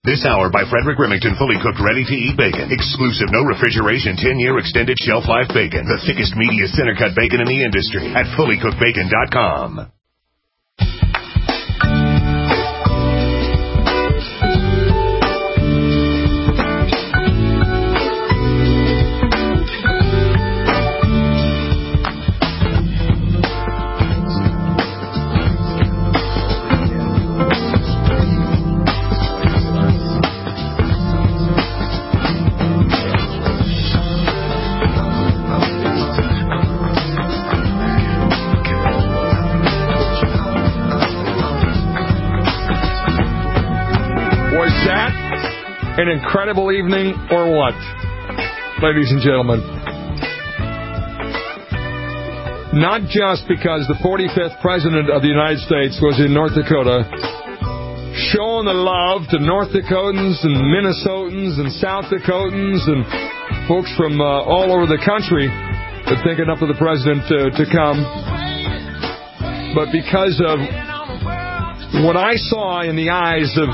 This hour by Frederick Remington, fully cooked, ready-to-eat bacon. Exclusive, no refrigeration, 10-year extended shelf life bacon. The thickest, meatiest, center-cut bacon in the industry at fullycookedbacon.com. An incredible evening, or what? Ladies and gentlemen. Not just because the 45th President of the United States was in North Dakota, showing the love to North Dakotans and Minnesotans and South Dakotans and folks from all over the country that think enough of the President to come, but because of what I saw in the eyes of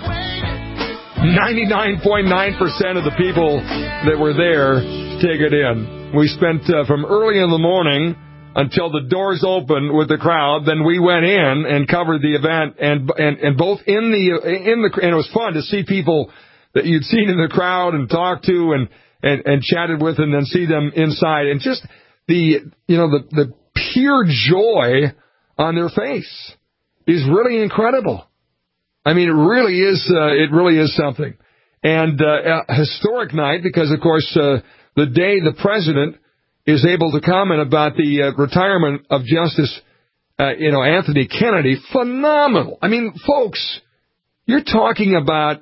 99.9% of the people that were there to take it in. We spent from early in the morning until the doors opened with the crowd. Then we went in and covered the event, and both in the and it was fun to see people that you'd seen in the crowd and talked to and chatted with, and then see them inside, and just the pure joy on their face is really incredible. I mean, it really is something. And a historic night because, of course, the day the president is able to comment about the retirement of Justice, Anthony Kennedy, phenomenal. I mean, folks, you're talking about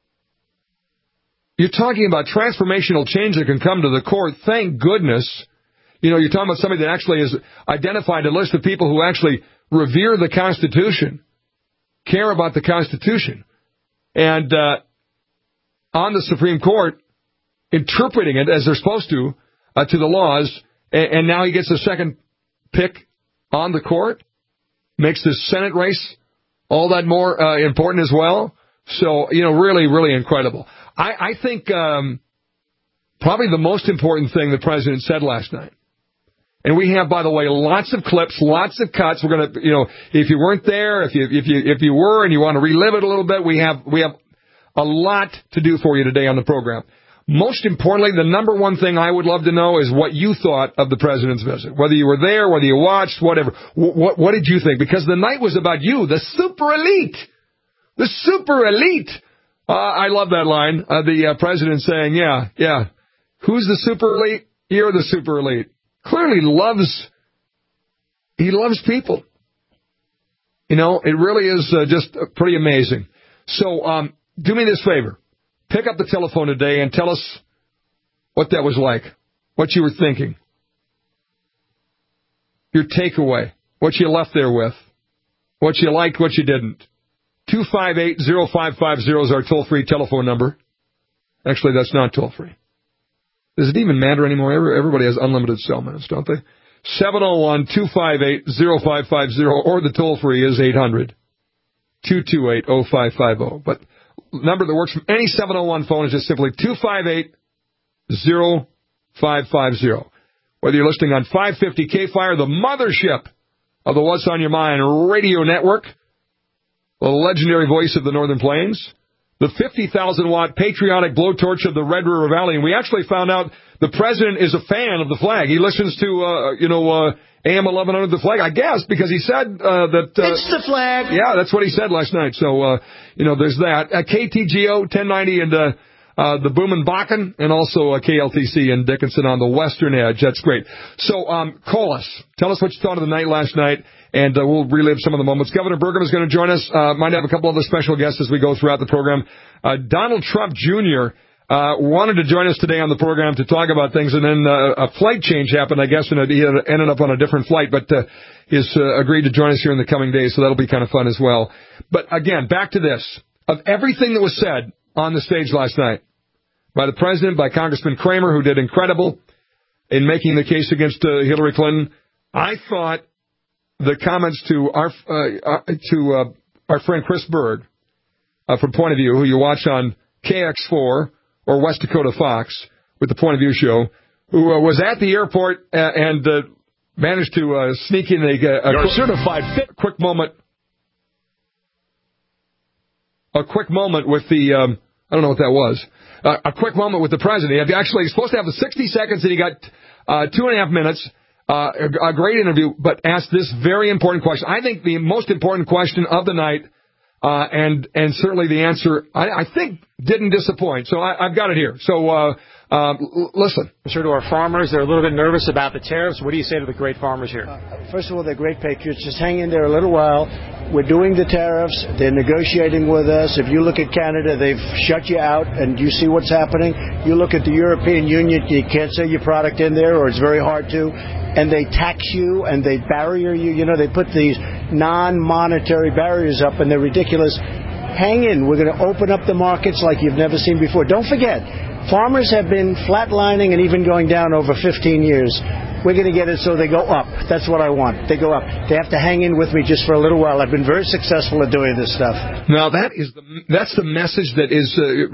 transformational change that can come to the court. Thank goodness. You're talking about somebody that actually has identified a list of people who actually revere the Constitution, care about the Constitution, and on the Supreme Court, interpreting it as they're supposed to the laws, and now he gets a second pick on the court, makes the Senate race all that more important as well. So, really, really incredible. I think probably the most important thing the president said last night, and we have, by the way, lots of clips, lots of cuts. We're going to, if you weren't there, if you were and you want to relive it a little bit, we have a lot to do for you today on the program. Most importantly, the number one thing I would love to know is what you thought of the president's visit. Whether you were there, whether you watched, whatever. What did you think? Because the night was about you, the super elite. The super elite. I love that line. The president saying, yeah. Who's the super elite? You're the super elite. Clearly loves people. It really is just pretty amazing. So do me this favor. Pick up the telephone today and tell us what that was like, what you were thinking, your takeaway, what you left there with, what you liked, what you didn't. 258-0550 is our toll-free telephone number. Actually, that's not toll-free. Does it even matter anymore? Everybody has unlimited cell minutes, don't they? 701-258-0550, or the toll-free is 800-228-0550. But the number that works from any 701 phone is just simply 258-0550. Whether you're listening on 550 K-Fire, the mothership of the What's on Your Mind radio network, the legendary voice of the Northern Plains, the 50,000-watt patriotic blowtorch of the Red River Valley. And we actually found out the president is a fan of the flag. He listens to, AM 1100 The Flag, I guess, because he said that... it's the flag! Yeah, that's what he said last night. So, there's that. KTGO 1090 and the Boomin' Bakken, and also KLTC in Dickinson on the western edge. That's great. So, call us. Tell us what you thought of the night last night, and we'll relive some of the moments. Governor Burgum is going to join us. Might have a couple other special guests as we go throughout the program. Donald Trump Jr. Wanted to join us today on the program to talk about things, and then a flight change happened, I guess, and he ended up on a different flight, but he's agreed to join us here in the coming days, so that'll be kind of fun as well. But again, back to this. Of everything that was said on the stage last night by the president, by Congressman Kramer, who did incredible in making the case against Hillary Clinton, I thought the comments to our friend Chris Berg from Point of View, who you watch on KX4 or West Dakota Fox with the Point of View show, who was at the airport and managed to sneak in a certified fit. Quick moment with the I don't know what that was. A quick moment with the president. He's supposed to have the 60 seconds, and he got 2.5 minutes. A great interview, but asked this very important question. I think the most important question of the night, and certainly the answer, I think, didn't disappoint. So I've got it here. So listen. Sure, to our farmers, they're a little bit nervous about the tariffs. What do you say to the great farmers here? First of all, they're great patriots. Just hang in there a little while. We're doing the tariffs. They're negotiating with us. If you look at Canada, they've shut you out, and you see what's happening. You look at the European Union, you can't sell your product in there, or it's very hard to. And they tax you, and they barrier you. You know, they put these non-monetary barriers up, and they're ridiculous. Hang in. We're going to open up the markets like you've never seen before. Don't forget, farmers have been flatlining and even going down over 15 years. We're going to get it so they go up. That's what I want. They go up. They have to hang in with me just for a little while. I've been very successful at doing this stuff. Now, that's the message that is,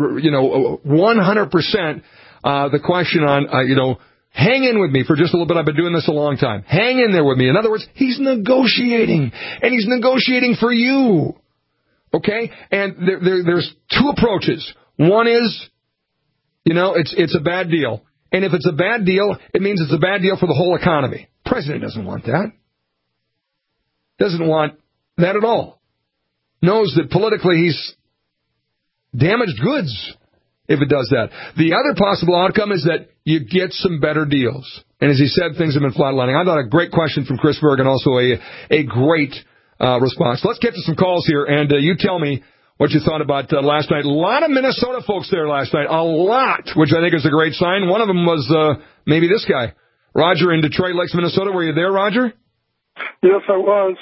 100% the question on, hang in with me for just a little bit. I've been doing this a long time. Hang in there with me. In other words, he's negotiating, and he's negotiating for you. Okay? And there's two approaches. One is, it's a bad deal. And if it's a bad deal, it means it's a bad deal for the whole economy. The president doesn't want that. Doesn't want that at all. Knows that politically he's damaged goods if it does that. The other possible outcome is that you get some better deals. And as he said, things have been flatlining. I thought a great question from Chris Berg and also a great response. Let's get to some calls here, and you tell me what you thought about last night. A lot of Minnesota folks there last night. A lot, which I think is a great sign. One of them was maybe this guy. Roger in Detroit Lakes, Minnesota. Were you there, Roger? Yes, I was.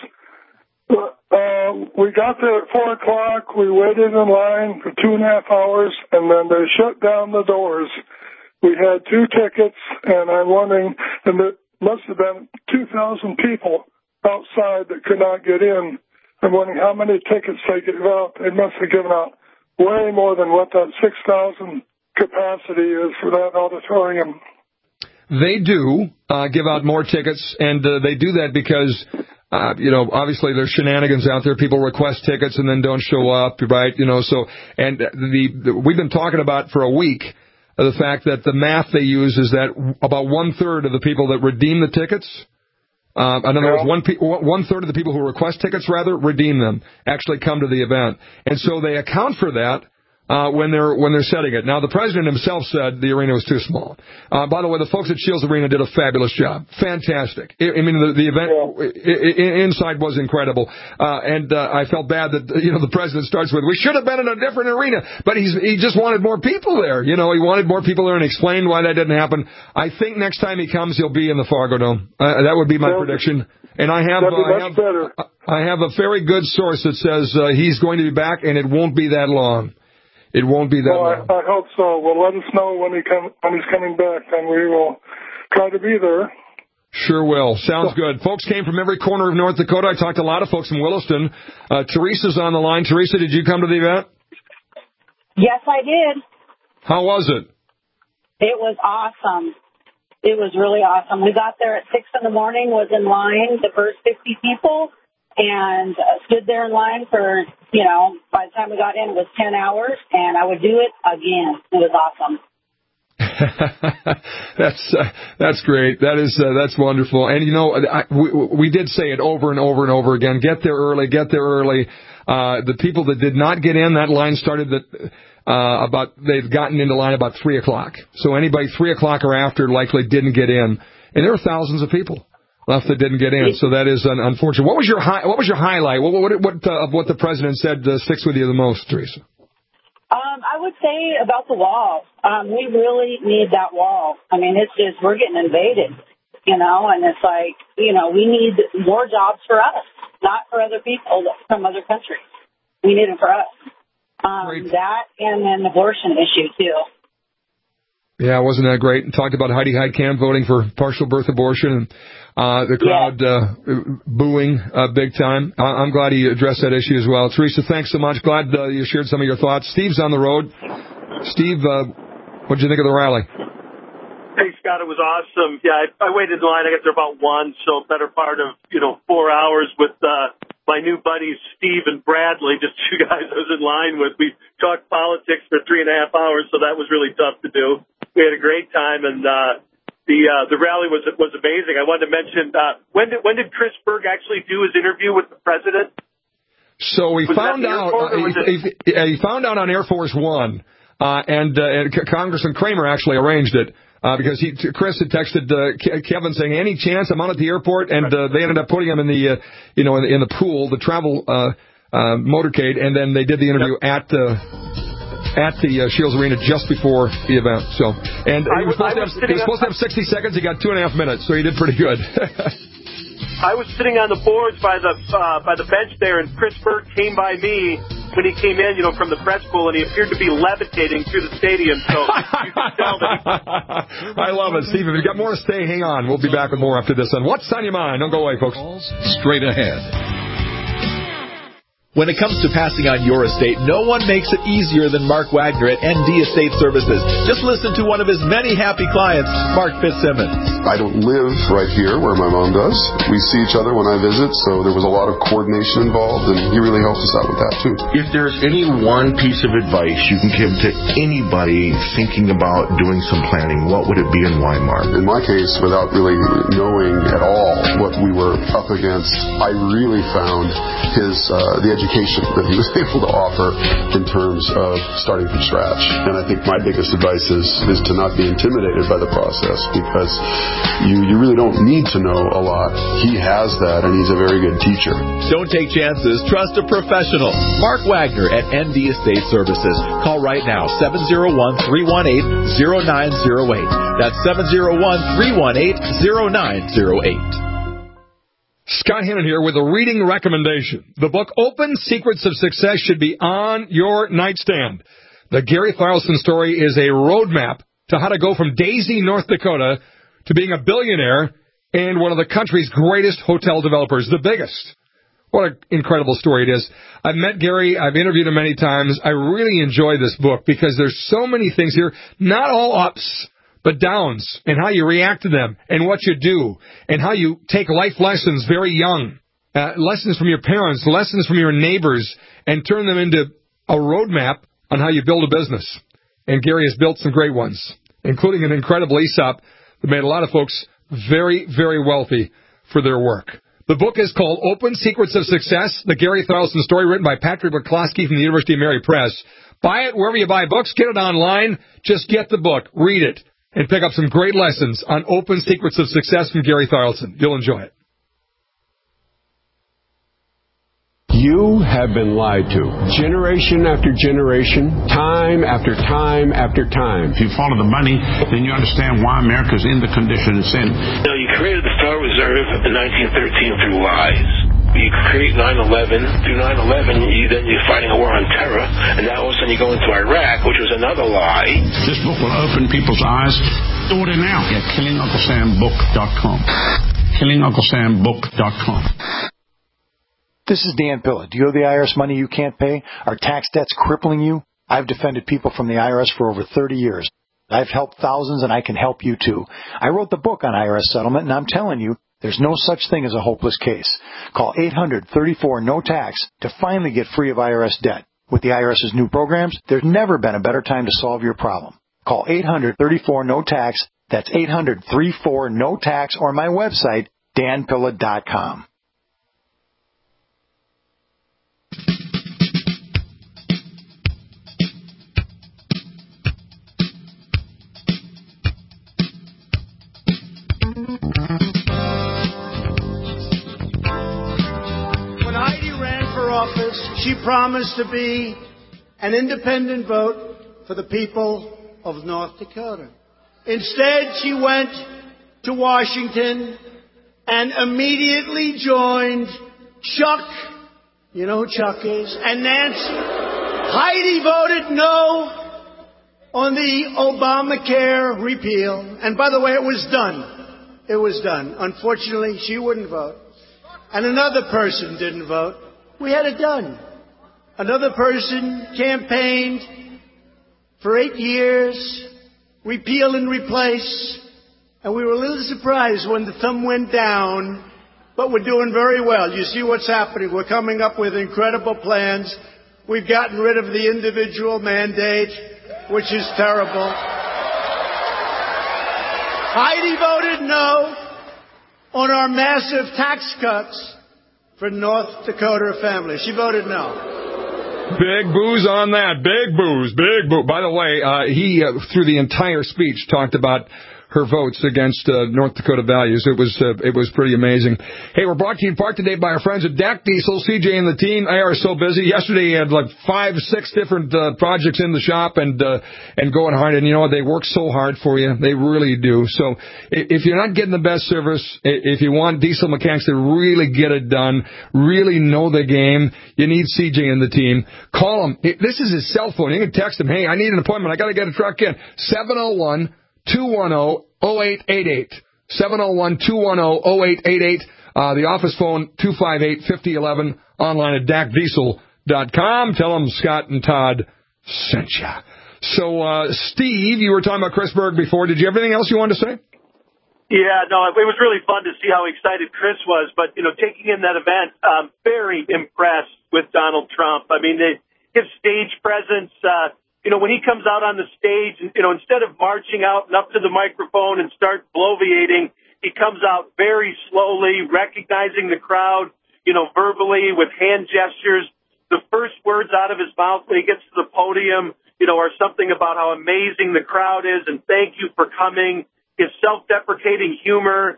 We got there at 4 o'clock. We waited in line for 2.5 hours, and then they shut down the doors. We had 2 tickets, and I'm wondering, and there must have been 2,000 people outside that could not get in. I'm wondering how many tickets they gave out. They must have given out way more than what that 6,000 capacity is for that auditorium. They do give out more tickets, and they do that because, obviously there's shenanigans out there. People request tickets and then don't show up, right? And we've been talking about for a week the fact that the math they use is that about 1/3 of the people that redeem the tickets, in other words, 1/3 of the people who request tickets, redeem them, actually come to the event. And so they account for that when they're setting it. Now, the president himself said the arena was too small. By the way, the folks at Shields Arena did a fabulous job. Fantastic. I mean, the event inside was incredible. And I felt bad that, the president starts with, we should have been in a different arena. But he just wanted more people there. He wanted more people there and explained why that didn't happen. I think next time he comes, he'll be in the Fargo Dome. That would be my prediction. And I have a very good source that says he's going to be back, and it won't be that long. It won't be that long. I hope so. Well, let us know when he's coming back, and we will try to be there. Sure will. Sounds good. Folks came from every corner of North Dakota. I talked to a lot of folks from Williston. Teresa's on the line. Teresa, did you come to the event? Yes, I did. How was it? It was awesome. It was really awesome. We got there at 6 in the morning, was in line, the first 50 people, and stood there in line for, by the time we got in, it was 10 hours, and I would do it again. It was awesome. That's great. That's wonderful. And we did say it over and over and over again. Get there early. The people that did not get in, that line started they've gotten into line about 3 o'clock. So anybody 3 o'clock or after likely didn't get in, and there were thousands of people left that didn't get in. So that is unfortunate. What was your highlight? What of what the president said sticks with you the most, Teresa? I would say about the wall. We really need that wall. I mean, it's just, we're getting invaded, and it's like, we need more jobs for us, not for other people from other countries. We need them for us. That and then the abortion issue, too. Yeah, wasn't that great? And talked about Heidi Heitkamp voting for partial birth abortion and the crowd booing big time. I'm glad he addressed that issue as well. Teresa, thanks so much. Glad you shared some of your thoughts. Steve's on the road. Steve, what did you think of the rally? Hey, Scott, it was awesome. Yeah, I waited in line. I got there about 1, so better part of, 4 hours with my new buddies, Steve and Bradley, just 2 guys I was in line with. We talked politics for 3.5 hours, so that was really tough to do. We had a great time, and the rally was amazing. I wanted to mention, when did Chris Berg actually do his interview with the president? So we found out he found out on Air Force One, and Congressman Kramer actually arranged it. Because Chris had texted Kevin saying, "Any chance I'm out at the airport?" And they ended up putting him in the in the pool, the travel motorcade, and then they did the interview at the Shields Arena just before the event. So, and he was supposed to have 60 seconds. He got 2.5 minutes, so he did pretty good. I was sitting on the boards by the bench there, and Chris Berg came by me when he came in, from the press pool, and he appeared to be levitating through the stadium. So you can tell that. I love it, Steve. If you got more to say, hang on. We'll be back with more after this on What's on Your Mind. Don't go away, folks. Straight ahead. When it comes to passing on your estate, no one makes it easier than Mark Wagner at ND Estate Services. Just listen to one of his many happy clients, Mark Fitzsimmons. I don't live right here where my mom does. We see each other when I visit, so there was a lot of coordination involved, and he really helped us out with that, too. If there's any one piece of advice you can give to anybody thinking about doing some planning, what would it be and why, Mark? In my case, without really knowing at all what we were up against, I really found the education that he was able to offer in terms of starting from scratch. And I think my biggest advice is to not be intimidated by the process, because you really don't need to know a lot. He has that, and he's a very good teacher. Don't take chances. Trust a professional. Mark Wagner at ND Estate Services. Call right now, 701-318-0908. That's 701-318-0908. Scott Hannon here with a reading recommendation. The book Open Secrets of Success should be on your nightstand. The Gary Tharlson story is a roadmap to how to go from Daisy, North Dakota, to being a billionaire and one of the country's greatest hotel developers, the biggest. What an incredible story it is. I've met Gary. I've interviewed him many times. I really enjoy this book because there's so many things here, not all ups, but downs, and how you react to them, and what you do, and how you take life lessons very young, lessons from your parents, lessons from your neighbors, and turn them into a roadmap on how you build a business. And Gary has built some great ones, including an incredible ESOP that made a lot of folks very, very wealthy for their work. The book is called Open Secrets of Success, the Gary Tharlson story, written by Patrick McCloskey from the University of Mary Press. Buy it wherever you buy books. Get it online. Just get the book. Read it. And pick up some great lessons on Open Secrets of Success from Gary Tharlson. You'll enjoy it. You have been lied to. Generation after generation, time after time after time. If you follow the money, then you understand why America's in the condition it's in. You created the Federal Reserve in 1913 through lies. You create 9/11. Through 9/11, you're fighting a war on terror, and now all of a sudden you go into Iraq, which was another lie. This book will open people's eyes. Order now at KillingUncleSamBook.com. KillingUncleSamBook.com. This is Dan Pilla. Do you owe the IRS money you can't pay? Are tax debts crippling you? I've defended people from the IRS for over 30 years. I've helped thousands, and I can help you too. I wrote the book on IRS settlement, and I'm telling you, there's no such thing as a hopeless case. Call 800-34-NO-TAX to finally get free of IRS debt. With the IRS's new programs, there's never been a better time to solve your problem. Call 800-34-NO-TAX. That's 800-34-NO-TAX, or my website, danpilla.com. She promised to be an independent vote for the people of North Dakota. Instead, she went to Washington and immediately joined Chuck, you know who Chuck is, and Nancy. Heidi voted no, on the Obamacare repeal. And by the way, it was done. It was done. Unfortunately, she wouldn't vote. And another person didn't vote. We had it done. Another person campaigned for 8 years, repeal and replace. And we were a little surprised when the thumb went down, but we're doing very well. You see what's happening. We're coming up with incredible plans. We've gotten rid of the individual mandate, which is terrible. Heidi voted no on our massive tax cuts for North Dakota families. She voted no. Big boos on that. Big boos. Big boo. By the way, he, through the entire speech, talked about her votes against North Dakota values. It was pretty amazing. Hey, we're brought to you in part today by our friends at DAC Diesel. CJ and the team, they are so busy. Yesterday, he had like 5, 6 different projects in the shop and going hard. And you know what? They work so hard for you. They really do. So if you're not getting the best service, if you want diesel mechanics to really get it done, really know the game, you need CJ and the team. Call him. This is his cell phone. You can text him, hey, I need an appointment. I got to get a truck in. 701-210-0888. 701-210-0888. The office phone, 258-5011. Online at dacdiesel.com. Tell them Scott and Todd sent you. So, Steve, you were talking about Chris Berg before. Did you have anything else you wanted to say? Yeah, no, it was really fun to see how excited Chris was. But, you know, taking in that event, very impressed with Donald Trump. I mean, his stage presence, you know, when he comes out on the stage, you know, instead of marching out and up to the microphone and start bloviating, he comes out very slowly, recognizing the crowd, you know, verbally with hand gestures. The first words out of his mouth when he gets to the podium, you know, are something about how amazing the crowd is and thank you for coming. His self-deprecating humor.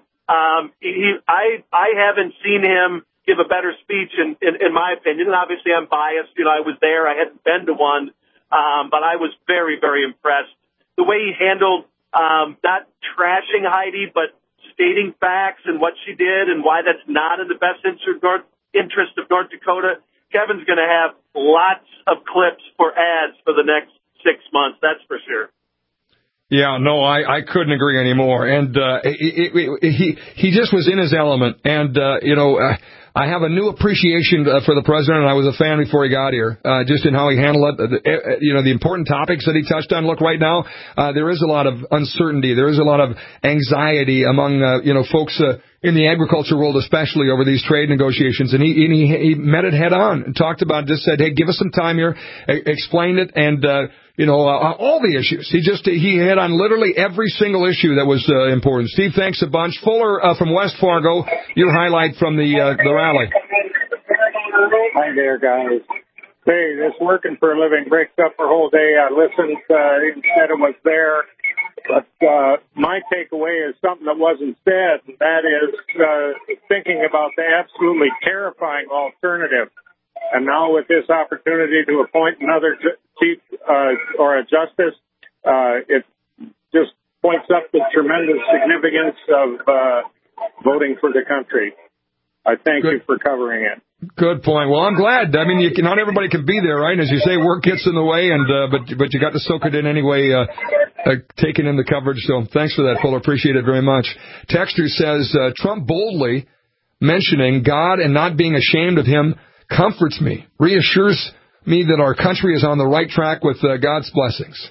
I haven't seen him give a better speech in my opinion. And obviously I'm biased. You know, I was there. I hadn't been to one. But I was very, very impressed. The way he handled not trashing Heidi, but stating facts and what she did and why that's not in the best interest of North Dakota. Kevin's going to have lots of clips for ads for the next 6 months, that's for sure. Yeah, no, I couldn't agree anymore. And he just was in his element. And, you know, I have a new appreciation for the president, and I was a fan before he got here, just in how he handled it. You know, the important topics that he touched on. Look, right now, there is a lot of uncertainty. There is a lot of anxiety among, you know, folks in the agriculture world, especially over these trade negotiations. And he met it head on and talked about it, just said, hey, give us some time here, explained it, and, you know, all the issues. He hit on literally every single issue that was important. Steve, thanks a bunch. Fuller from West Fargo, your highlight from the rally. Hi there, guys. Hey, this working for a living breaks up our whole day. I listened, instead it was there. But my takeaway is something that wasn't said, and that is thinking about the absolutely terrifying alternative. And now with this opportunity to appoint another chief or a justice, it just points up the tremendous significance of voting for the country. I thank you for covering it. Good point. Well, I'm glad. I mean, not everybody can be there, right? As you say, work gets in the way, and but you got to soak it in anyway, taking in the coverage. So thanks for that, Fuller. Appreciate it very much. Texter says, Trump boldly mentioning God and not being ashamed of him comforts me, reassures me that our country is on the right track with God's blessings.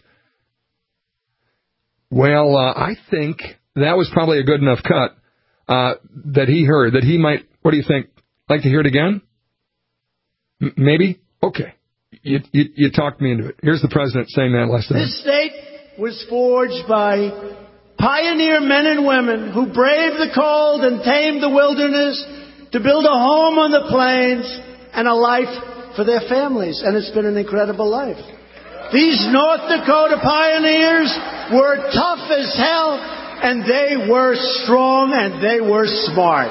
Well, I think that was probably a good enough cut that he heard, that he might, what do you think, like to hear it again? Maybe? Okay. You talked me into it. Here's the president saying that last time. This state was forged by pioneer men and women who braved the cold and tamed the wilderness to build a home on the plains and a life for their families. And it's been an incredible life. These North Dakota pioneers were tough as hell, and they were strong, and they were smart.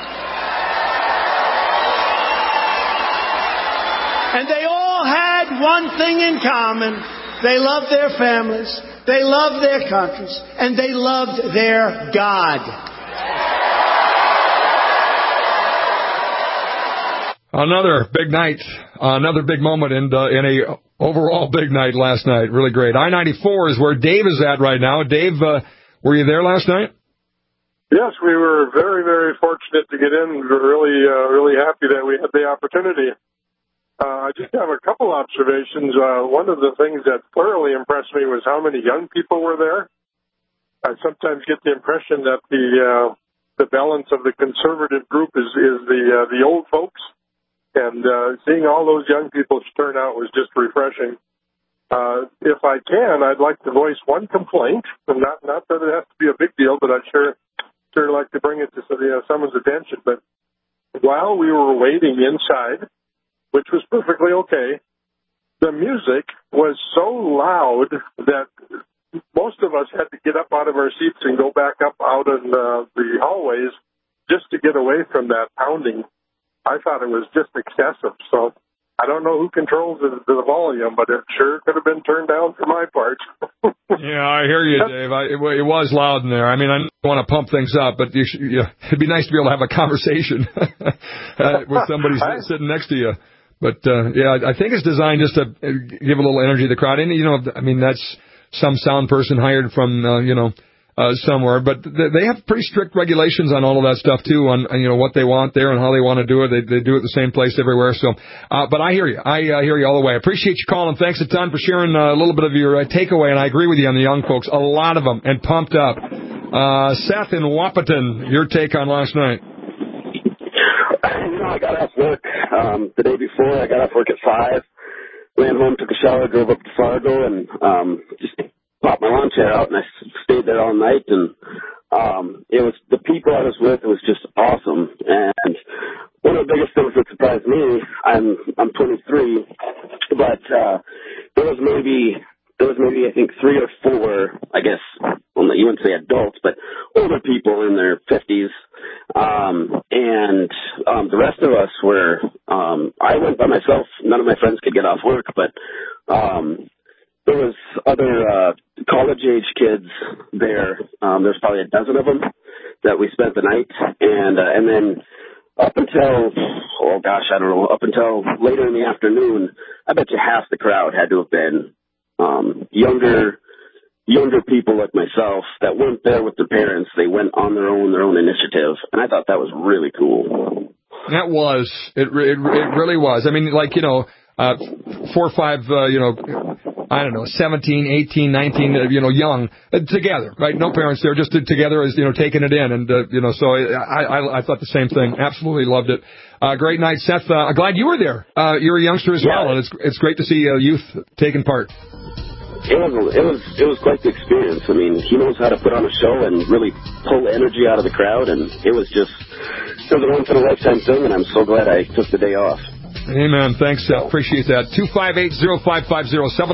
And they all had one thing in common. They loved their families, they loved their countries, and they loved their God. Another big night, another big moment in a overall big night last night. Really great. I-94 is where Dave is at right now. Dave, were you there last night? Yes, we were very, very fortunate to get in. We were really happy that we had the opportunity. I just have a couple observations. One of the things that thoroughly impressed me was how many young people were there. I sometimes get the impression that the balance of the conservative group is the old folks, and seeing all those young people turn out was just refreshing. If I can, I'd like to voice one complaint, and not that it has to be a big deal, but I'd sure like to bring it to someone's attention. But while we were waiting inside, which was perfectly okay, the music was so loud that most of us had to get up out of our seats and go back up out in the hallways just to get away from that pounding. I thought it was just excessive. So I don't know who controls the volume, but it sure could have been turned down for my part. Yeah, I hear you, Dave. It was loud in there. I mean, I want to pump things up, but it'd be nice to be able to have a conversation with somebody sitting next to you. But, I think it's designed just to give a little energy to the crowd. And, that's some sound person hired from, somewhere. But they have pretty strict regulations on all of that stuff, too, on what they want there and how they want to do it. They do it the same place everywhere. So, but I hear you. I hear you all the way. I appreciate you calling. Thanks a ton for sharing a little bit of your takeaway. And I agree with you on the young folks. A lot of them. And pumped up. Seth in Wahpeton, your take on last night. I got off work the day before. I got off work at 5, ran home, took a shower, drove up to Fargo, and just popped my lawn chair out, and I stayed there all night. And it was the people I was with. It was just awesome. And one of the biggest things that surprised me, I'm 23, but there was maybe I think 3 or 4, I guess, well, you wouldn't say adults, but older people in their 50s. And the rest of us were, I went by myself. None of my friends could get off work, but there was other college-age kids there. There's probably a dozen of them that we spent the night. And then up until, up until later in the afternoon, I bet you half the crowd had to have been younger people like myself that weren't there with their parents. They went on their own initiative, and I thought that was really cool. That was. It really was. I mean, 4 or 5, 17, 18, 19, young, together, right? No parents there, just together as, taking it in. And, so I thought the same thing. Absolutely loved it. Great night, Seth. Glad you were there. You're a youngster as well, and it's great to see youth taking part. It was quite the experience. I mean, he knows how to put on a show and really pull energy out of the crowd, and it was a once-in-a-lifetime thing, and I'm so glad I took the day off. Amen. Thanks, Seth. Appreciate that. 258-0550,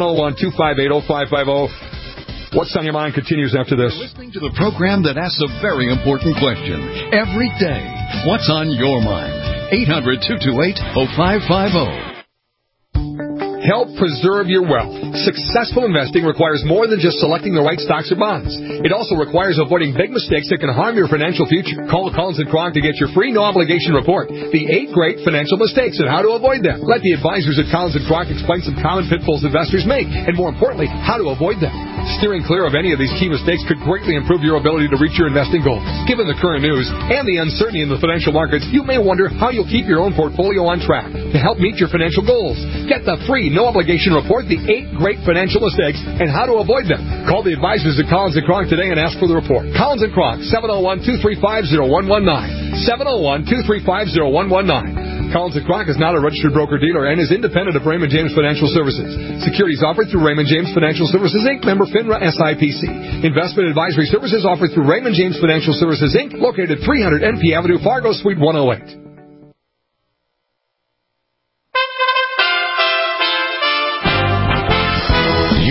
701-258-0550. What's on your mind continues after this. You're listening to the program that asks a very important question every day. What's on your mind? 800-228-0550. Help preserve your wealth. Successful investing requires more than just selecting the right stocks or bonds. It also requires avoiding big mistakes that can harm your financial future. Call Collins & Kronk to get your free no-obligation report, The 8 Great Financial Mistakes and How to Avoid Them. Let the advisors at Collins & Kronk explain some common pitfalls investors make, and more importantly, how to avoid them. Steering clear of any of these key mistakes could greatly improve your ability to reach your investing goals. Given the current news and the uncertainty in the financial markets, you may wonder how you'll keep your own portfolio on track to help meet your financial goals. Get the free no-obligation report, The 8 Great Financial Mistakes and How to Avoid Them. Call the advisors at Collins & Kronk today and ask for the report. Collins & Kronk, 701-235-0119. 701-235-0119. Collins & Kronk is not a registered broker-dealer and is independent of Raymond James Financial Services. Securities offered through Raymond James Financial Services, Inc., member FINRA SIPC. Investment advisory services offered through Raymond James Financial Services, Inc., located at 300 NP Avenue, Fargo, Suite 108.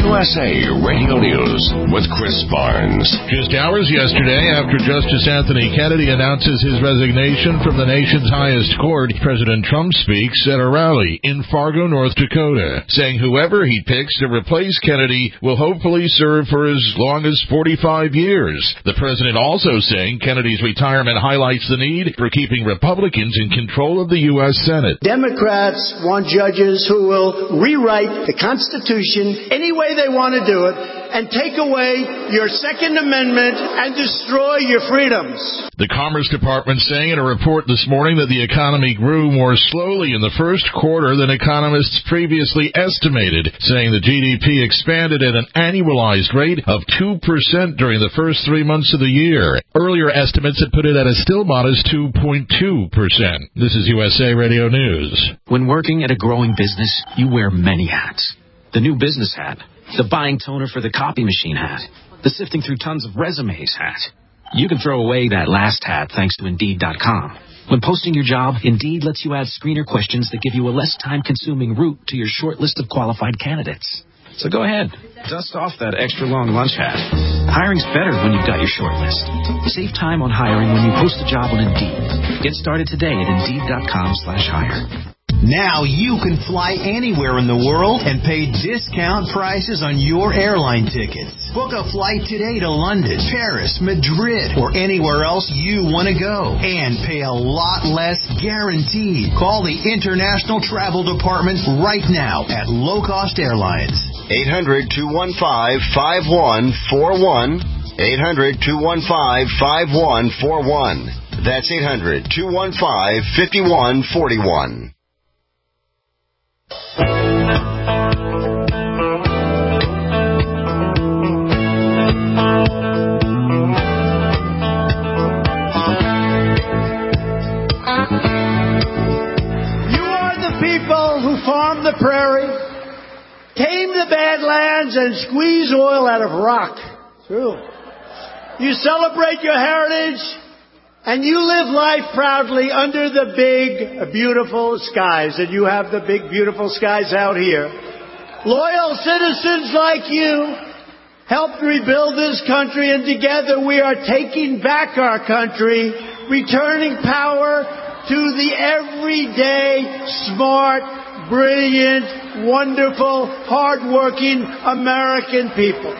USA Radio News with Chris Barnes. Just hours yesterday, after Justice Anthony Kennedy announces his resignation from the nation's highest court, President Trump speaks at a rally in Fargo, North Dakota, saying whoever he picks to replace Kennedy will hopefully serve for as long as 45 years. The president also saying Kennedy's retirement highlights the need for keeping Republicans in control of the U.S. Senate. Democrats want judges who will rewrite the Constitution any way they want to do it and take away your Second Amendment and destroy your freedoms. The Commerce Department saying in a report this morning that the economy grew more slowly in the first quarter than economists previously estimated, saying the GDP expanded at an annualized rate of 2% during the first 3 months of the year. Earlier estimates had put it at a still modest 2.2%. This is USA Radio News. When working at a growing business, you wear many hats. The new business hat, the buying toner for the copy machine hat, the sifting through tons of resumes hat. You can throw away that last hat thanks to Indeed.com. When posting your job, Indeed lets you add screener questions that give you a less time-consuming route to your short list of qualified candidates. So go ahead, dust off that extra long lunch hat. Hiring's better when you've got your short list. Save time on hiring when you post a job on Indeed. Get started today at Indeed.com/hire. Now you can fly anywhere in the world and pay discount prices on your airline tickets. Book a flight today to London, Paris, Madrid, or anywhere else you want to go. And pay a lot less guaranteed. Call the International Travel Department right now at Low Cost Airlines. 800-215-5141. 800-215-5141. That's 800-215-5141. Who farm the prairie, tame the badlands, and squeeze oil out of rock. True. You celebrate your heritage, and you live life proudly under the big, beautiful skies. And you have the big, beautiful skies out here. Loyal citizens like you helped rebuild this country, and together we are taking back our country, returning power to the everyday, smart, brilliant, wonderful, hard-working American people.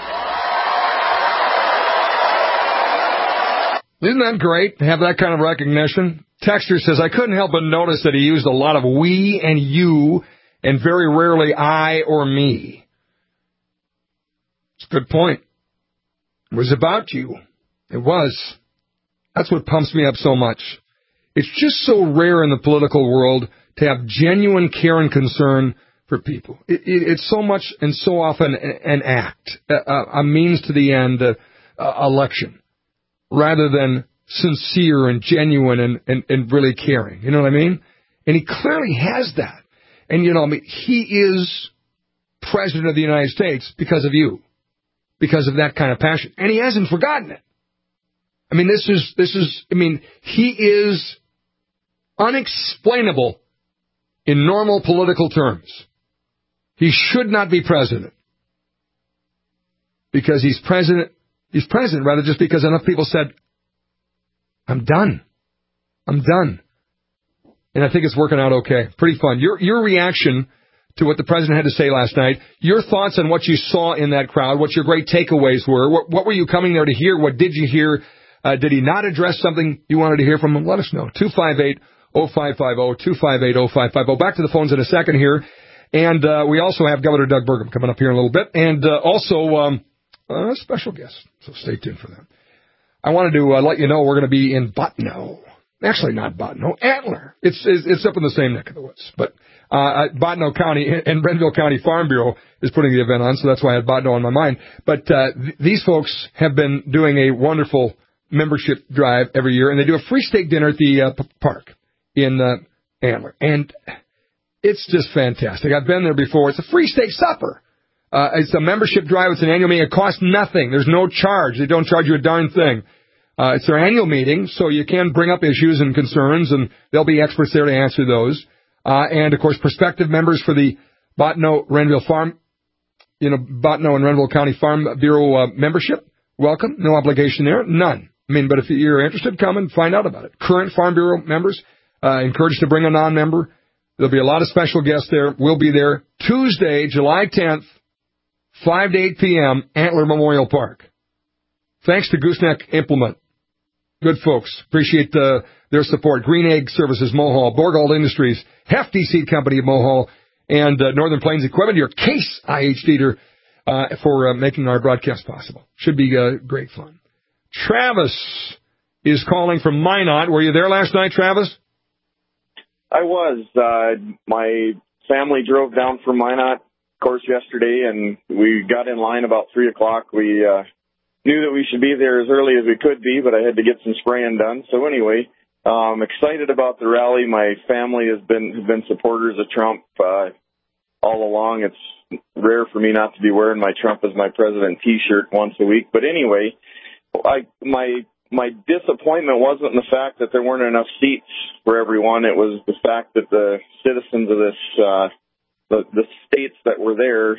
Isn't that great to have that kind of recognition? Texter says, I couldn't help but notice that he used a lot of we and you and very rarely I or me. It's a good point. It was about you. It was. That's what pumps me up so much. It's just so rare in the political world to have genuine care and concern for people. It's so much and so often an act, a means to the end, election, rather than sincere and genuine and really caring. You know what I mean? And he clearly has that. And, you know, I mean, he is President of the United States because of you, because of that kind of passion. And he hasn't forgotten it. I mean, he is unexplainable in normal political terms. He should not be president. Because he's president rather just because enough people said, I'm done. I'm done. And I think it's working out okay. Pretty fun. Your reaction to what the president had to say last night, your thoughts on what you saw in that crowd, what your great takeaways were, what were you coming there to hear, what did you hear, did he not address something you wanted to hear from him? Let us know. 258-0550, 258-0550. Back to the phones in a second here. And we also have Governor Doug Burgum coming up here in a little bit. And also a special guest. So stay tuned for that. I wanted to let you know we're going to be in Bottineau. Actually, not Bottineau, Antler. It's up in the same neck of the woods. But Bottineau County and Renville County Farm Bureau is putting the event on, so that's why I had Bottineau on my mind. But these folks have been doing a wonderful membership drive every year, and they do a free steak dinner at the park in Antler. And it's just fantastic. I've been there before. It's a free steak supper. It's a membership drive. It's an annual meeting. It costs nothing. There's no charge. They don't charge you a darn thing. It's their annual meeting, so you can bring up issues and concerns, and there'll be experts there to answer those. And, of course, prospective members for the Bottineau Renville Farm Bottineau and Renville County Farm Bureau membership, welcome. No obligation there. None. But if you're interested, come and find out about it. Current Farm Bureau members, encouraged to bring a non-member. There'll be a lot of special guests there. We'll be there Tuesday, July 10th, 5 to 8 p.m., Antler Memorial Park. Thanks to Gooseneck Implement. Good folks. Appreciate their support. Green Egg Services, Mohall, Borgald Industries, Hefty Seed Company of Mohall, and Northern Plains Equipment, your Case IH leader, for making our broadcast possible. Should be great fun. Travis is calling from Minot. Were you there last night, Travis? I was. My family drove down from Minot, of course, yesterday, and we got in line about 3 o'clock. We knew that we should be there as early as we could be, but I had to get some spraying done. So anyway, excited about the rally. My family has been supporters of Trump all along. It's rare for me not to be wearing my Trump as my president T-shirt once a week. But anyway, my disappointment wasn't in the fact that there weren't enough seats for everyone. It was the fact that the citizens of this, the states that were there,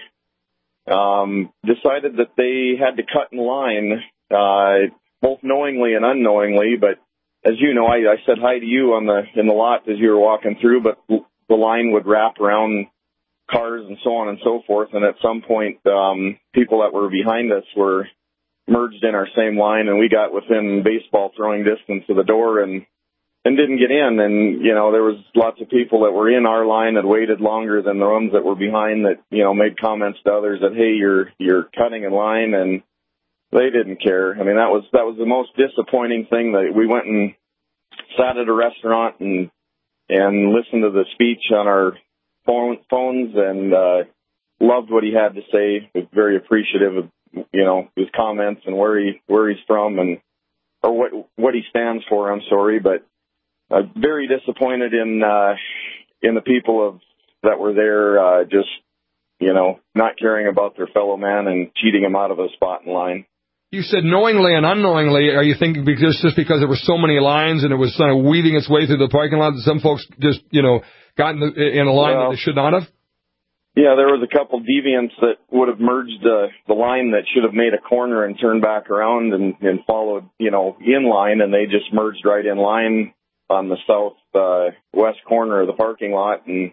decided that they had to cut in line, both knowingly and unknowingly. But as you know, I said hi to you in the lot as you were walking through, but the line would wrap around cars and so on and so forth. And at some point, people that were behind us were merged in our same line, and we got within baseball throwing distance of the door and didn't get in. And, there was lots of people that were in our line that waited longer than the ones that were behind that, made comments to others that, hey, you're cutting in line, and they didn't care. I mean, that was the most disappointing thing. That we went and sat at a restaurant and listened to the speech on our phones and loved what he had to say. Was very appreciative of his comments and where he's from or what he stands for. I'm sorry, but very disappointed in the people that were there, just not caring about their fellow man and cheating him out of a spot in line. You said knowingly and unknowingly. Are you thinking just because there were so many lines and it was kind of weaving its way through the parking lot that some folks just got in a line that they should not have? Yeah, there was a couple deviants that would have merged the line that should have made a corner and turned back around and followed, in line, and they just merged right in line on the southwest corner of the parking lot. And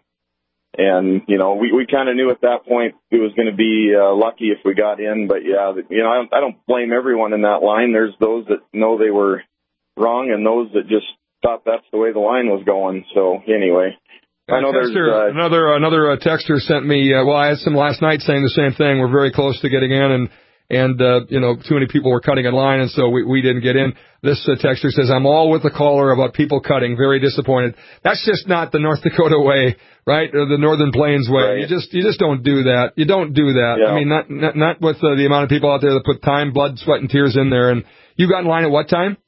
we kind of knew at that point it was going to be lucky if we got in. But, yeah, I don't blame everyone in that line. There's those that know they were wrong and those that just thought that's the way the line was going. So, anyway. I know there's another texter sent me. I had some last night saying the same thing. We're very close to getting in, and too many people were cutting in line, and so we didn't get in. This texter says, "I'm all with the caller about people cutting. Very disappointed. That's just not the North Dakota way, right? Or the Northern Plains way. Right. You just don't do that. You don't do that. Yeah. I mean, not with the amount of people out there that put time, blood, sweat, and tears in there. And you got in line at what time?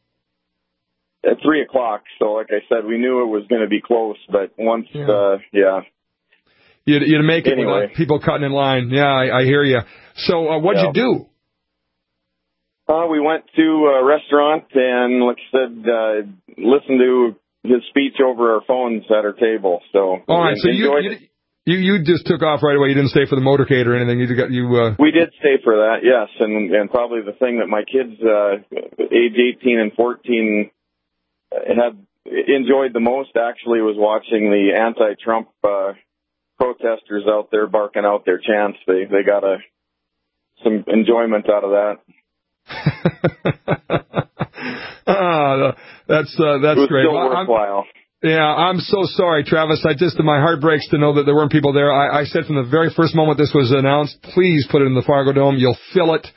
At 3 o'clock. So, like I said, we knew it was going to be close, but once, You'd make it with people cutting in line. Yeah, I hear you. So, what'd you do? We went to a restaurant and, like I said, listened to his speech over our phones at our table. So, all right. So you just took off right away. You didn't stay for the motorcade or anything. We did stay for that, yes. And probably the thing that my kids, age 18 and 14, had enjoyed the most actually was watching the anti-Trump protesters out there barking out their chants. They got some enjoyment out of that. That's great. Still worthwhile. I'm so sorry, Travis. My heart breaks to know that there weren't people there. I said from the very first moment this was announced, please put it in the Fargo Dome. You'll fill it.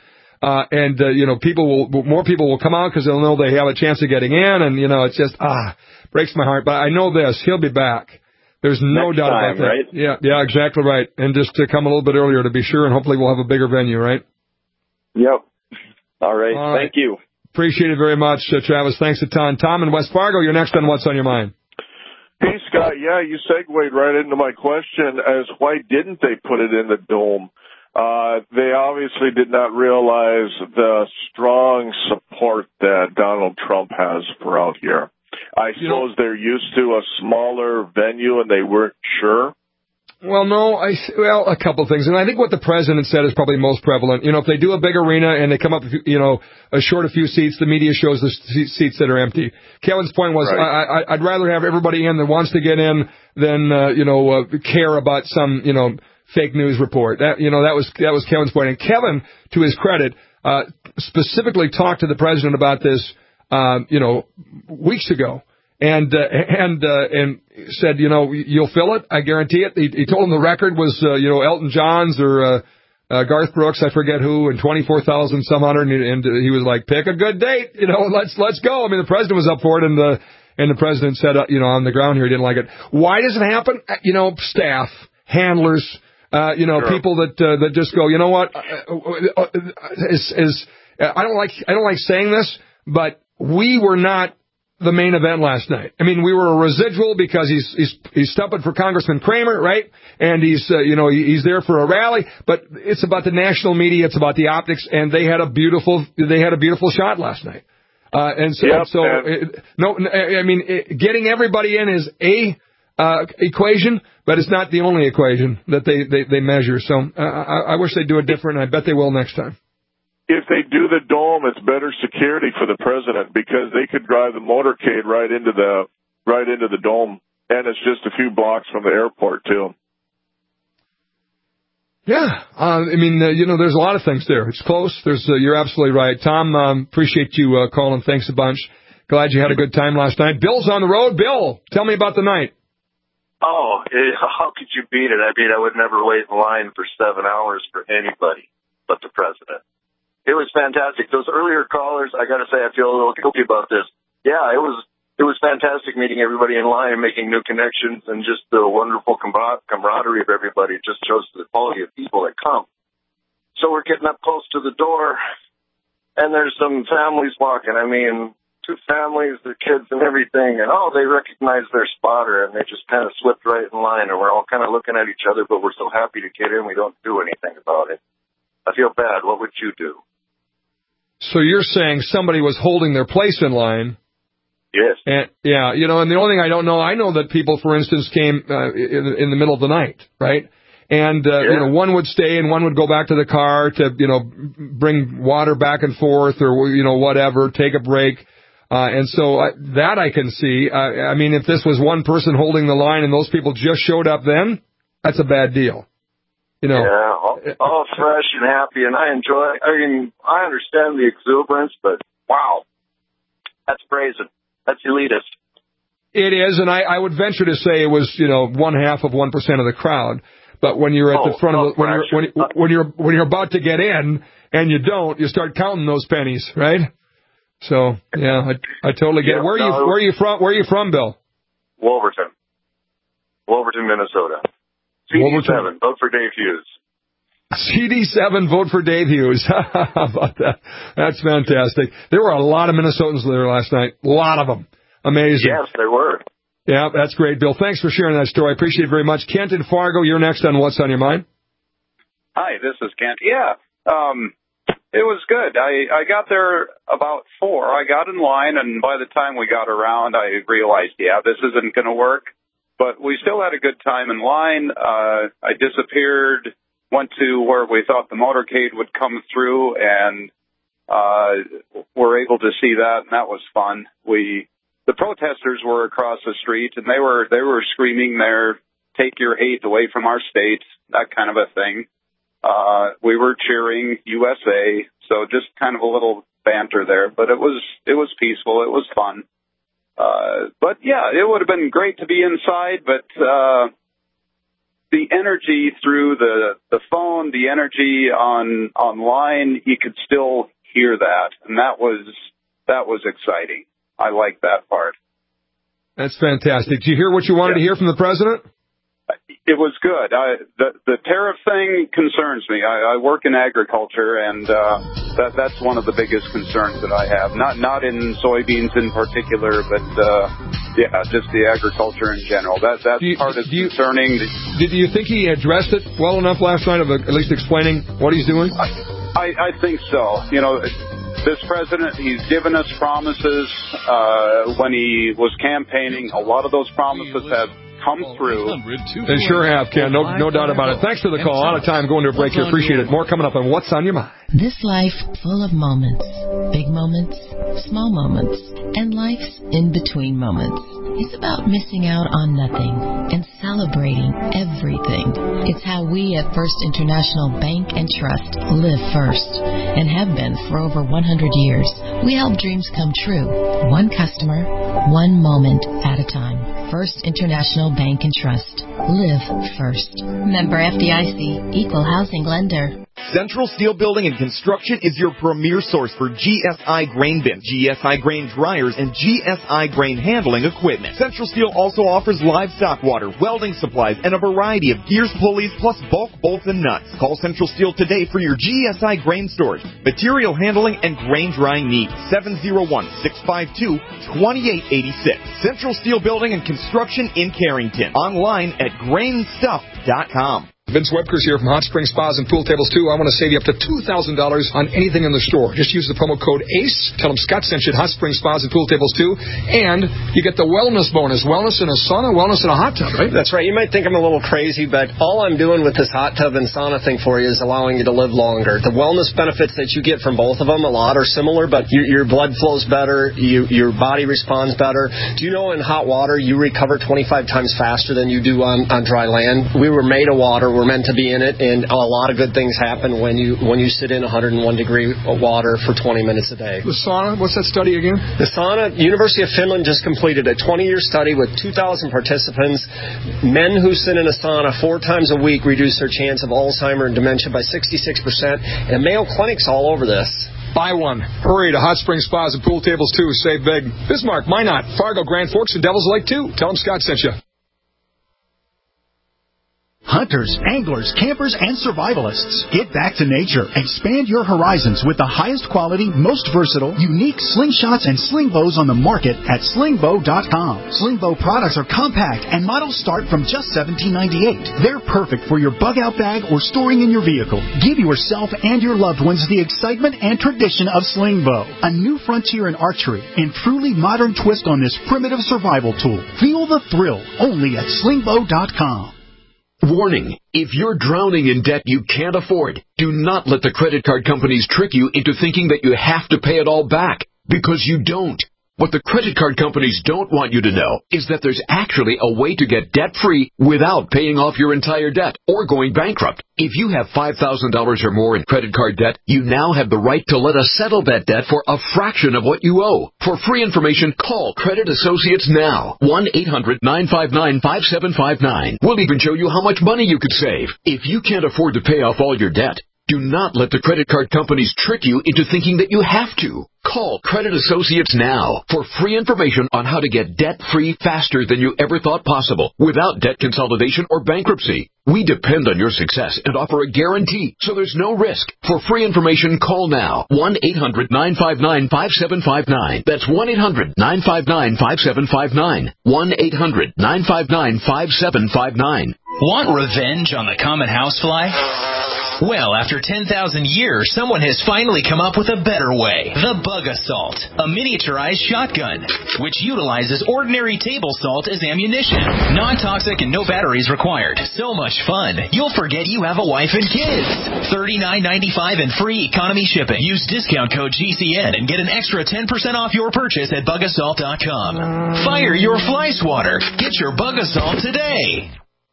More people will come out because they'll know they have a chance of getting in, and it's just breaks my heart. But I know this: he'll be back. There's no doubt about that. Right? Yeah, exactly right. And just to come a little bit earlier to be sure, and hopefully we'll have a bigger venue, right? Yep. All right. Thank you. Appreciate it very much, Travis. Thanks a ton. Tom in West Fargo, you're next on What's on Your Mind. Hey, Scott. Yeah, you segued right into my question as why didn't they put it in the dome? They obviously did not realize the strong support that Donald Trump has for out here. I suppose they're used to a smaller venue and they weren't sure. Well, no, a couple things. And I think what the president said is probably most prevalent. If they do a big arena and they come up, short a few seats, the media shows the seats that are empty. Kevin's point was, right. I'd rather have everybody in that wants to get in than, care about some, fake news report. That was Kevin's point. And Kevin, to his credit, specifically talked to the president about this, weeks ago. And said, you'll fill it. I guarantee it. He told him the record was, Elton John's or, Garth Brooks, I forget who, and 24,000 some hundred. And he was like, pick a good date, let's go. I mean, the president was up for it, and the president said, on the ground here, he didn't like it. Why does it happen? Staff, handlers, sure. People that just go, you know what? I don't like saying this, but we were not the main event last night. I mean, we were a residual because he's stumping for Congressman Kramer, right? And he's there for a rally, but it's about the national media, it's about the optics, and they had a beautiful shot last night. Getting everybody in is a equation, but it's not the only equation that they measure. So I wish they'd do it different. I bet they will next time. If they do the dome, it's better security for the president because they could drive the motorcade right into the dome, and it's just a few blocks from the airport too. Yeah, there's a lot of things there. It's close. You're absolutely right, Tom. Appreciate you calling. Thanks a bunch. Glad you had a good time last night. Bill's on the road. Bill, tell me about the night. Oh, how could you beat it? I mean, I would never wait in line for 7 hours for anybody but the president. It was fantastic. Those earlier callers, I got to say, I feel a little guilty about this. Yeah, it was fantastic meeting everybody in line and making new connections, and just the wonderful camaraderie of everybody. It just shows the quality of people that come. So we're getting up close to the door, and there's some families walking. I mean, 2 families, their kids and everything, and they recognize their spotter, and they just kind of slipped right in line, and we're all kind of looking at each other, but we're so happy to get in, we don't do anything about it. I feel bad. What would you do? So you're saying somebody was holding their place in line? Yes. And and the only thing I don't know, I know that people, for instance, came in the middle of the night, right? And one would stay and one would go back to the car to bring water back and forth or whatever, take a break. And so that I can see. I mean, if this was one person holding the line and those people just showed up then, that's a bad deal. Yeah, all fresh and happy, and I understand the exuberance, but wow, that's brazen. That's elitist. It is, and I would venture to say it was 0.5% of the crowd. But when you're at the front of when you're about to get in and you don't, you start counting those pennies, right? So yeah, I totally get it. Where are you from? Where are you from, Bill? Wolverton, Minnesota. CD7, vote for Dave Hughes. CD7, vote for Dave Hughes. How about that? That's fantastic. There were a lot of Minnesotans there last night. A lot of them. Amazing. Yes, there were. Yeah, that's great, Bill. Thanks for sharing that story. I appreciate it very much. Kent in Fargo, you're next on What's on Your Mind. Hi, this is Kent. Yeah, it was good. I got there about 4. I got in line, and by the time we got around, I realized, this isn't going to work. But we still had a good time in line. I disappeared, went to where we thought the motorcade would come through, and were able to see that, and that was fun. The protesters were across the street, and they were screaming their "Take your hate away from our state," that kind of a thing. We were cheering USA, so just kind of a little banter there, but it was peaceful. It was fun. But yeah, it would have been great to be inside, but the energy through the phone, the energy online, you could still hear that, and that was exciting. I like that part. That's fantastic. Did you hear what you wanted to hear from the president? It was good. The tariff thing concerns me. I work in agriculture, and that's one of the biggest concerns that I have. Not in soybeans in particular, but just the agriculture in general. That part is concerning. Did you think he addressed it well enough last night, of at least explaining what he's doing? I think so. This president, he's given us promises when he was campaigning. A lot of those promises have come through. They sure have, Ken. No doubt about it. Thanks for the call. Out of time. Going to a break here. Appreciate it. More coming up on What's on Your Mind. This life full of moments. Big moments, small moments, and life's in-between moments. It's about missing out on nothing and celebrating everything. It's how we at First International Bank and Trust live first and have been for over 100 years. We help dreams come true, one customer, one moment at a time. First International Bank and Trust. Live first. Member FDIC, Equal Housing Lender. Central Steel Building and Construction is your premier source for GSI grain bins, GSI grain dryers, and GSI grain handling equipment. Central Steel also offers livestock water, welding supplies, and a variety of gears, pulleys, plus bulk bolts and nuts. Call Central Steel today for your GSI grain storage, material handling, and grain drying needs. 701-652-2886. Central Steel Building and Construction in Carrington. Online at grainstuff.com. Vince Webker's here from Hot Spring Spas and Pool Tables 2. I want to save you up to $2,000 on anything in the store. Just use the promo code ACE. Tell them Scott sent you at Hot Spring Spas and Pool Tables 2. And you get the wellness bonus. Wellness in a sauna, wellness in a hot tub, right? That's right. You might think I'm a little crazy, but all I'm doing with this hot tub and sauna thing for you is allowing you to live longer. The wellness benefits that you get from both of them, a lot are similar, but your blood flows better, your body responds better. Do you know in hot water you recover 25 times faster than you do on dry land? We were made of water. We're meant to be in it, and a lot of good things happen when you sit in 101-degree water for 20 minutes a day. The sauna, what's that study again? The sauna, University of Finland just completed a 20-year study with 2,000 participants. Men who sit in a sauna 4 times a week reduce their chance of Alzheimer's and dementia by 66%, and Mayo Clinic's all over this. Buy one. Hurry to Hot Spring Spas and Pool Tables 2. Save big. Bismarck, Minot, Fargo, Grand Forks, and Devil's Lake 2. Tell them Scott sent you. Hunters, anglers, campers, and survivalists. Get back to nature. Expand your horizons with the highest quality, most versatile, unique slingshots and sling bows on the market at slingbow.com. Slingbow products are compact and models start from just $17.98. They're perfect for your bug-out bag or storing in your vehicle. Give yourself and your loved ones the excitement and tradition of Slingbow, a new frontier in archery and truly modern twist on this primitive survival tool. Feel the thrill only at slingbow.com. Warning, if you're drowning in debt you can't afford, do not let the credit card companies trick you into thinking that you have to pay it all back, because you don't. What the credit card companies don't want you to know is that there's actually a way to get debt-free without paying off your entire debt or going bankrupt. If you have $5,000 or more in credit card debt, you now have the right to let us settle that debt for a fraction of what you owe. For free information, call Credit Associates now. 1-800-959-5759. We'll even show you how much money you could save. If you can't afford to pay off all your debt, do not let the credit card companies trick you into thinking that you have to. Call Credit Associates now for free information on how to get debt-free faster than you ever thought possible without debt consolidation or bankruptcy. We depend on your success and offer a guarantee, so there's no risk. For free information, call now. 1-800-959-5759. That's 1-800-959-5759. 1-800-959-5759. Want revenge on the common housefly? Well, after 10,000 years, someone has finally come up with a better way. The Bug Assault, a miniaturized shotgun, which utilizes ordinary table salt as ammunition. Non-toxic and no batteries required. So much fun, you'll forget you have a wife and kids. $39.95 and free economy shipping. Use discount code GCN and get an extra 10% off your purchase at bugassault.com. Fire your fly swatter. Get your Bug Assault today.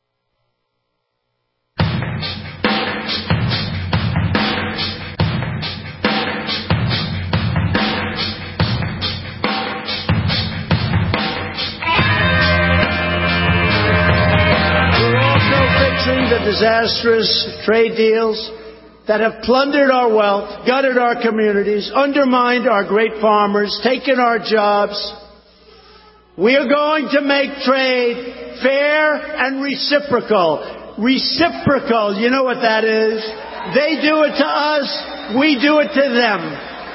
The disastrous trade deals that have plundered our wealth, gutted our communities, undermined our great farmers, taken our jobs. We are going to make trade fair and reciprocal. Reciprocal, you know what that is? They do it to us, we do it to them.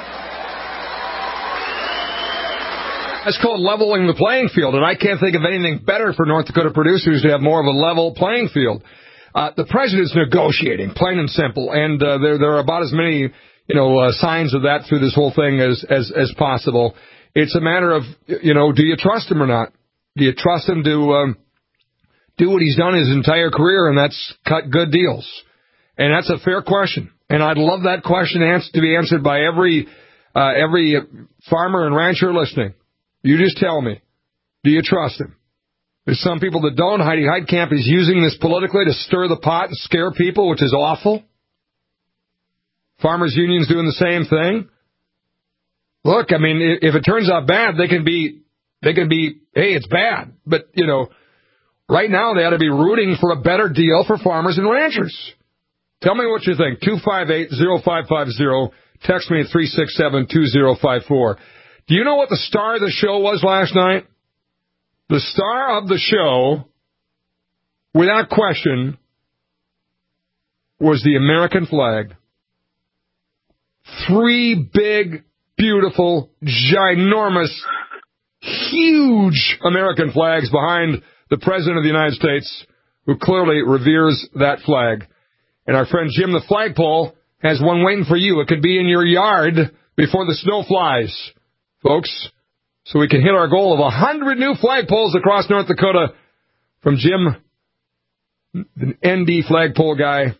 That's called leveling the playing field, and I can't think of anything better for North Dakota producers to have more of a level playing field. The president's negotiating, plain and simple, and there are about as many, signs of that through this whole thing as possible. It's a matter of, do you trust him or not? Do you trust him to do what he's done his entire career, and that's cut good deals? And that's a fair question. And I'd love that question to be answered by every farmer and rancher listening. You just tell me, do you trust him? There's some people that don't. Heidi Heitkamp is using this politically to stir the pot and scare people, which is awful. Farmers' unions doing the same thing. Look, I mean, if it turns out bad, they can be, hey, it's bad. But, you know, right now they ought to be rooting for a better deal for farmers and ranchers. Tell me what you think. 258-0550. Text me at 367-2054. Do you know what the star of the show was last night? The star of the show, without question, was the American flag. 3 big, beautiful, ginormous, huge American flags behind the President of the United States, who clearly reveres that flag. And our friend Jim the Flagpole has one waiting for you. It could be in your yard before the snow flies, folks. So we can hit our goal of 100 new flagpoles across North Dakota from Jim, the ND flagpole guy.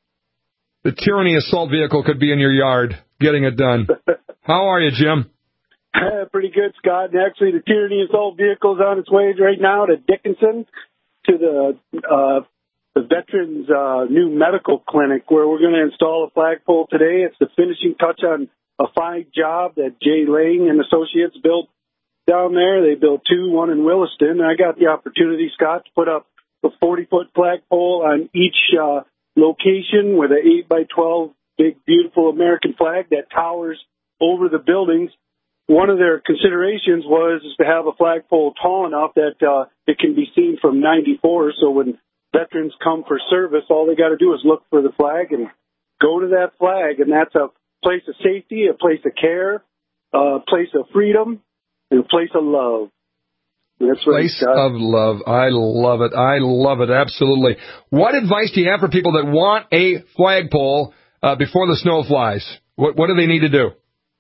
The Tyranny assault vehicle could be in your yard getting it done. How are you, Jim? Pretty good, Scott. And actually, the Tyranny assault vehicle is on its way right now to Dickinson, to the Veterans new medical clinic, where we're going to install a flagpole today. It's the finishing touch on a 5 job that Jay Lang and Associates built down there. They built 2, one in Williston. And I got the opportunity, Scott, to put up a 40-foot flagpole on each location with an 8x12 big, beautiful American flag that towers over the buildings. One of their considerations was to have a flagpole tall enough that it can be seen from 94. So when veterans come for service, all they got to do is look for the flag and go to that flag. And that's a place of safety, a place of care, a place of freedom, and a place of love. That's place of love. I love it. I love it. Absolutely. What advice do you have for people that want a flagpole before the snow flies? What do they need to do?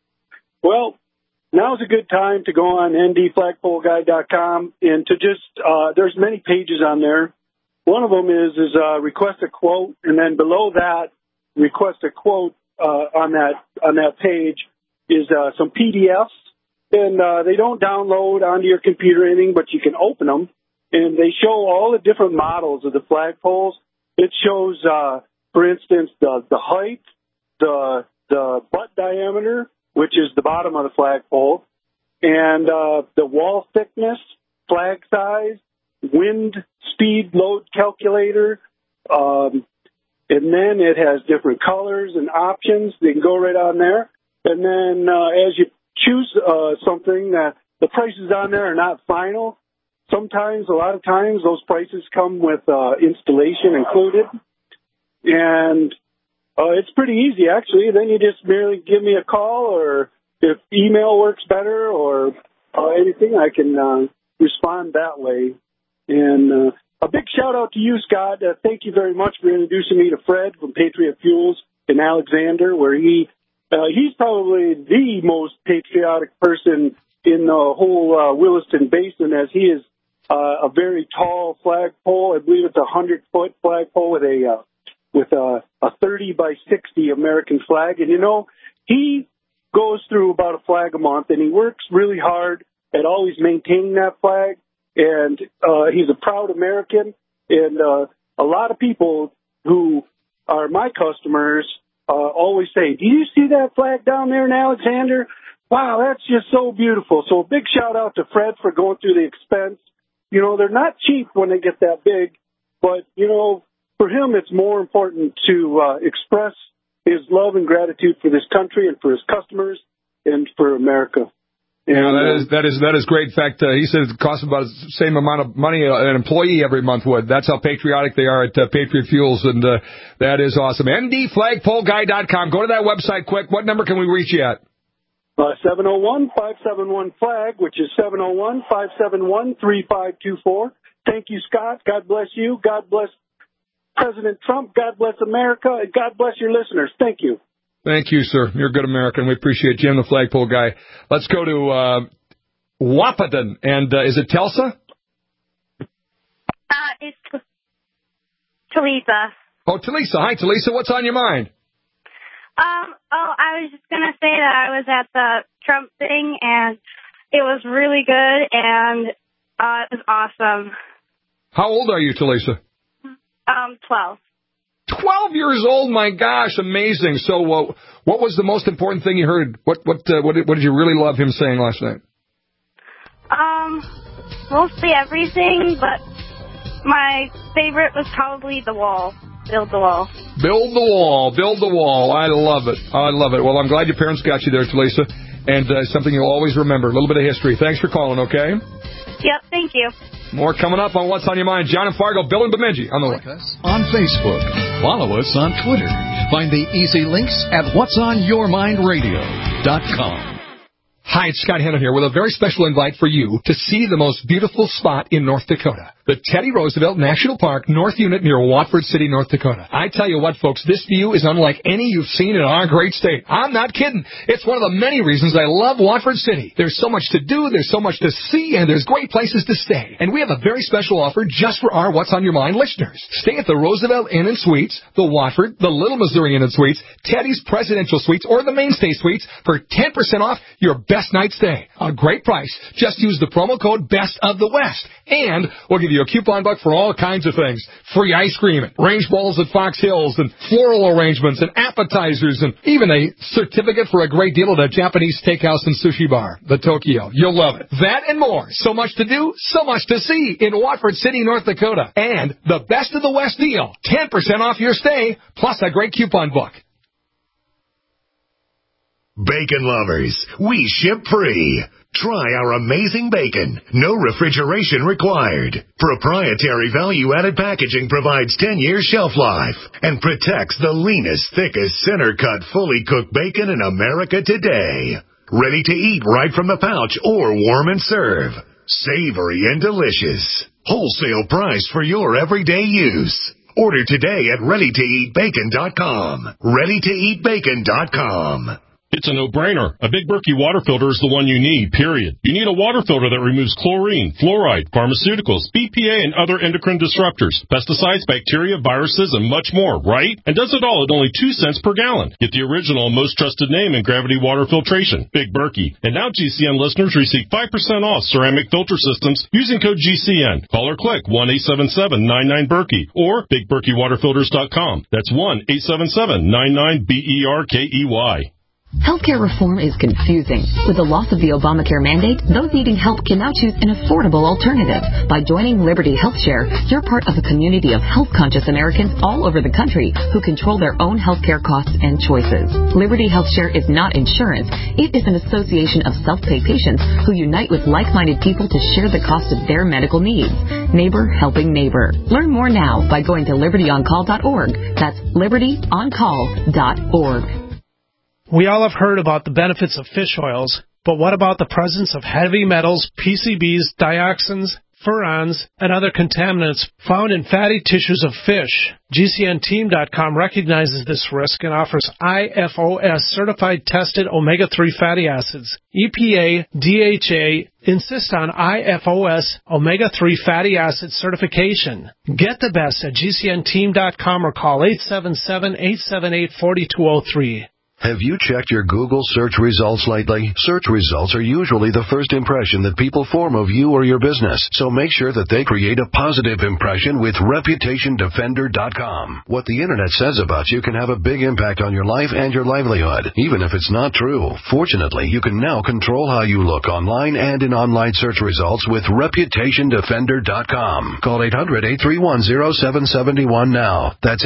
Well, now's a good time to go on ndflagpoleguy.com and to just, there's many pages on there. One of them is request a quote, and then below that, request a quote on that page is some PDFs. And they don't download onto your computer or anything, but you can open them. And they show all the different models of the flagpoles. It shows, for instance, the height, the butt diameter, which is the bottom of the flagpole, and the wall thickness, flag size, wind speed load calculator. And then it has different colors and options. They can go right on there. And then as you choose something, that the prices on there are not final. Sometimes, a lot of times, those prices come with installation included. And it's pretty easy, actually. Then you just merely give me a call, or if email works better, or anything, I can respond that way. And a big shout-out to you, Scott. Thank you very much for introducing me to Fred from Patriot Fuels in Alexander, where he's probably the most patriotic person in the whole Williston Basin, as he is a very tall flagpole. I believe it's a 100-foot flagpole with a 30 by 60 American flag. And, you know, he goes through about a flag a month, and he works really hard at always maintaining that flag. And he's a proud American. And a lot of people who are my customers always say, do you see that flag down there in Alexander? Wow, that's just so beautiful. So a big shout out to Fred for going through the expense. You know, they're not cheap when they get that big, but, you know, for him it's more important to express his love and gratitude for this country and for his customers and for America. Yeah, that is great. In fact, he said it costs about the same amount of money an employee every month would. That's how patriotic they are at Patriot Fuels, and that is awesome. ndflagpoleguy.com. Go to that website quick. What number can we reach you at? 701-571-FLAG, which is 701-571-3524. Thank you, Scott. God bless you. God bless President Trump. God bless America. And God bless your listeners. Thank you. Thank you, sir. You're a good American. We appreciate Jim, the flagpole guy. Let's go to Wahpeton. And is it Telsa? It's Talisa. Oh, Talisa. Hi, Talisa. What's on your mind? I was just going to say that I was at the Trump thing, and it was really good, and it was awesome. How old are you, Talisa? 12. 12 years old, my gosh, amazing. So what was the most important thing you heard? What did you really love him saying last night? Mostly everything, but my favorite was probably the wall. Build the wall. Build the wall. Build the wall. I love it. I love it. Well, I'm glad your parents got you there, Talisa, and something you'll always remember. A little bit of history. Thanks for calling, okay? Yep, thank you. More coming up on What's on Your Mind. John and Fargo, Bill and Bemidji on the way. On Facebook. Follow us on Twitter. Find the easy links at whatsonyourmindradio.com. Hi, it's Scott Hanna here with a very special invite for you to see the most beautiful spot in North Dakota. The Teddy Roosevelt National Park North Unit near Watford City, North Dakota. I tell you what, folks, this view is unlike any you've seen in our great state. I'm not kidding. It's one of the many reasons I love Watford City. There's so much to do, there's so much to see, and there's great places to stay. And we have a very special offer just for our What's on Your Mind listeners. Stay at the Roosevelt Inn and Suites, the Watford, the Little Missouri Inn and Suites, Teddy's Presidential Suites, or the Mainstay Suites for 10% off your best night stay. A great price. Just use the promo code Best of the West. And we'll give you a coupon buck for all kinds of things. Free ice cream, and range balls at Fox Hills, and floral arrangements, and appetizers, and even a certificate for a great deal at a Japanese steakhouse and sushi bar, the Tokyo. You'll love it. That and more. So much to do, so much to see in Watford City, North Dakota. And the Best of the West deal. 10% off your stay, plus a great coupon book. Bacon lovers, we ship free. Try our amazing bacon. No refrigeration required. Proprietary value-added packaging provides 10 years shelf life and protects the leanest, thickest, center-cut, fully cooked bacon in America today. Ready to eat right from the pouch or warm and serve. Savory and delicious. Wholesale price for your everyday use. Order today at ReadyToEatBacon.com. ReadyToEatBacon.com. It's a no-brainer. A Big Berkey water filter is the one you need, period. You need a water filter that removes chlorine, fluoride, pharmaceuticals, BPA, and other endocrine disruptors, pesticides, bacteria, viruses, and much more, right? And does it all at only 2 cents per gallon. Get the original and most trusted name in gravity water filtration, Big Berkey. And now GCN listeners receive 5% off ceramic filter systems using code GCN. Call or click 1-877-99-BERKEY or BigBerkeyWaterFilters.com. That's 1-877-99-BERKEY. Healthcare reform is confusing. With the loss of the Obamacare mandate, those needing help can now choose an affordable alternative. By joining Liberty HealthShare, you're part of a community of health-conscious Americans all over the country who control their own healthcare costs and choices. Liberty HealthShare is not insurance. It is an association of self-pay patients who unite with like-minded people to share the cost of their medical needs. Neighbor helping neighbor. Learn more now by going to libertyoncall.org. That's libertyoncall.org. We all have heard about the benefits of fish oils, but what about the presence of heavy metals, PCBs, dioxins, furans, and other contaminants found in fatty tissues of fish? GCNteam.com recognizes this risk and offers IFOS certified tested omega-3 fatty acids. EPA, DHA insist on IFOS omega-3 fatty acid certification. Get the best at GCNteam.com or call 877-878-4203. Have you checked your Google search results lately? Search results are usually the first impression that people form of you or your business, so make sure that they create a positive impression with ReputationDefender.com. What the Internet says about you can have a big impact on your life and your livelihood, even if it's not true. Fortunately, you can now control how you look online and in online search results with ReputationDefender.com. Call 800-831-0771 now. That's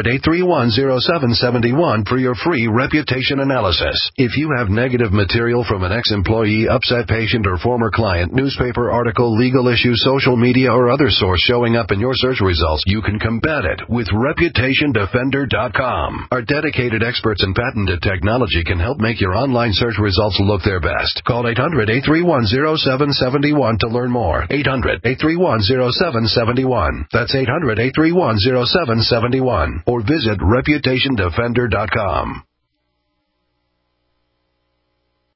800-831-0771 for your free reputation analysis. If you have negative material from an ex-employee, upset patient, or former client, newspaper article, legal issue, social media, or other source showing up in your search results, you can combat it with ReputationDefender.com. Our dedicated experts in patented technology can help make your online search results look their best. Call 800-831-0771 to learn more. 800-831-0771. That's 800-831-0771. Or visit ReputationDefender.com.